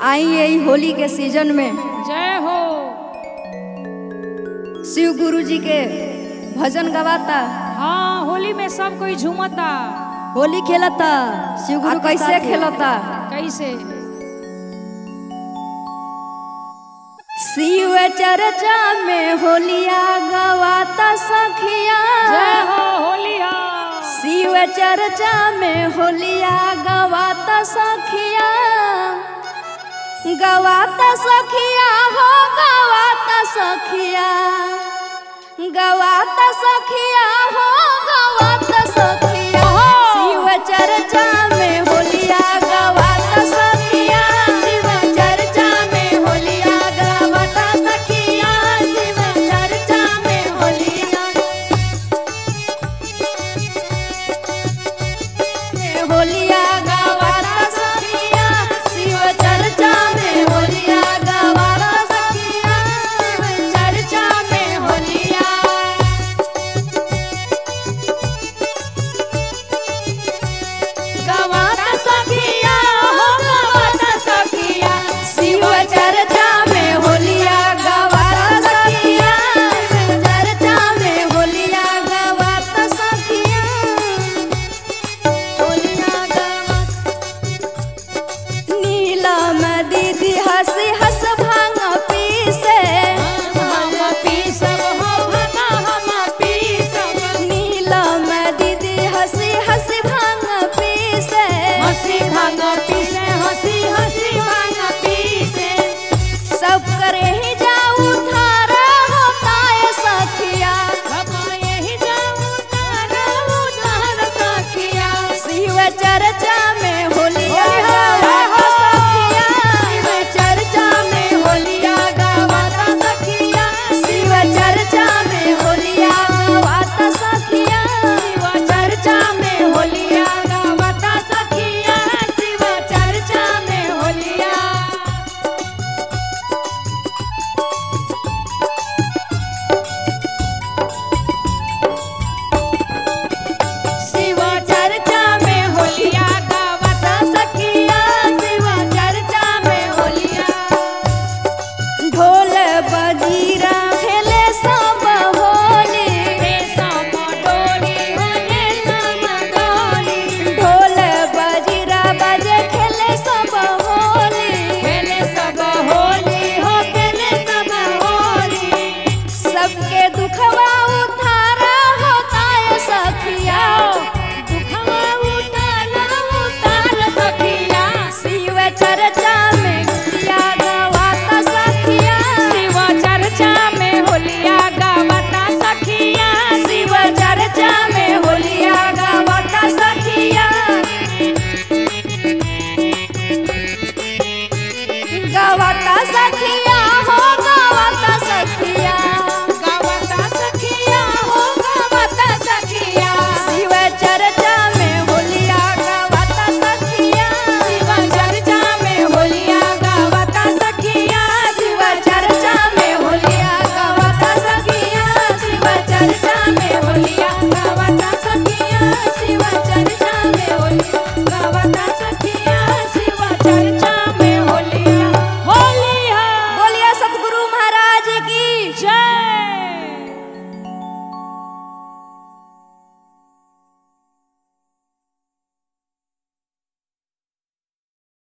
आई यही होली के सीजन में जय हो। शिव गुरु जी के भजन गवाता, हाँ, होली में सब कोई झूमता, होली खेलता। शिव गुरु कैसे खेलता? कैसे? शिव चर्चा में होलिया गवाता सखिया। जय हो होलिया। शिव चर्चा में होलिया गवाता सखिया, गवाता सखिया हो गवाता सखिया, गवाता सखिया हो गवाता सखिया। शिव चर्चा में होलिया गवाता सखिया, शिव चर्चा में होलिया गवाता सखिया, शिव चर्चा में होलिया होलिया गवाता सखिया, शिव चर्चा में होलिया गवाता सखिया, शिव चर्चा में होलिया। गवाता सखिया हो गवाता सखिया, शिव चर्चा में होलिया गवाता सखिया, शिव चर्चा में होलिया गवाता सखिया, होलिया गवाता। नीलम दीदी हंसी हंस भांग पीसे, हम पीसब हो भना हम पीसब, नीलम दीदी हंसी हंसी भांग पीसे, हंसी भांग पीसे, हंसी हंसी भांग पीसे। सब करे ही जाऊ थारा होता है सखिया, बाबा यही जाऊं तारा उधार सखिया, शिव चर्चा में होलिया गवाता सखिया, शिव चर्चा में होलिया गवाता सखिया, शिव चर्चा में होलिया गवाता सखिया, शिव चर्चा में होलिया गवाता सखिया, शिव चर्चा में होलिया। शिव चर्चा में होलिया गवाता सखिया, शिव चर्चा में होलिया। ढोल बजीरा खेले सब होली, रेशम डोरी हो रेशम डोरी, ढोल बजीरा बजे खेले सब होली, खेले सब होली हो खेले सब होली। सबके दुखवा उधारा होता है सखिया, दुखवा उतार सखिया, शिव चर्चा में होलिया गवाता सखिया, शिव चर्चा में होलिया गवाता सखिया, शिव चर्चा में होलिया गवाता सखिया, गवाता सखिया हो गवाता सखिया, गवाता सखिया हो गवाता सखिया, शिव चर्चा में होलिया गवाता सखिया, शिव चर्चा में होलिया गवाता सखिया, शिव चर्चा में होलिया गवाता सखिया, शिव चर्चा में होलिया